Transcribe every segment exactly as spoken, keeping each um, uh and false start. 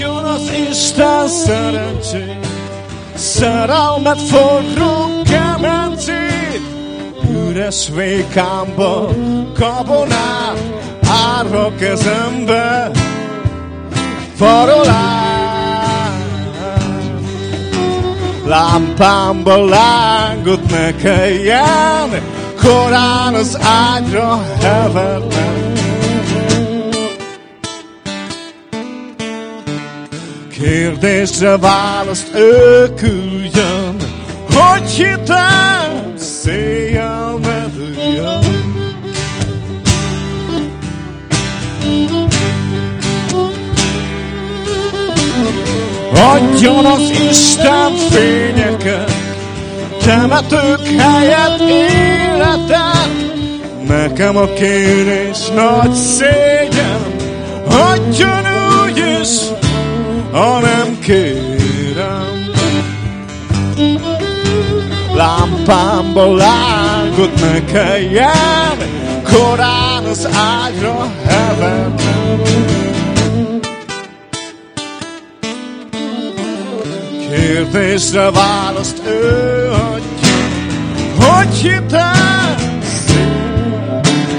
Adjon az Isten szerencsét, szerelmet forró kemencét, üres vékámba gabonát, árva kezembe farolát. Lámpámba lángot ne kelljen, korán az ágyra hevernem. Kérdésre választ ő küldjön, hogy hitem széjjel medüljön. Adjon az Isten fényeket, temetők helyett életet. Nekem a kérés nagy szégyen, adjon úgyis, ha nem kérem. Lámpámba lángot ne kelljen, korán az ágyra hevernem. Kérdésre választ ő adja, hogy hitem szél.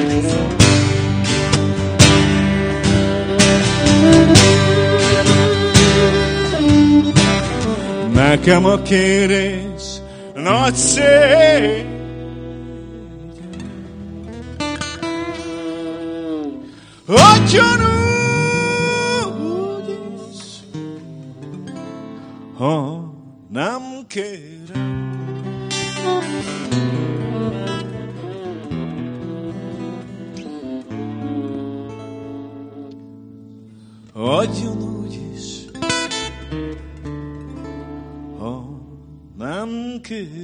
Nekem a kérés nagy szégyen, adjon úgy is, ha nem kérem. Adjon úgy is, ha nem kérem.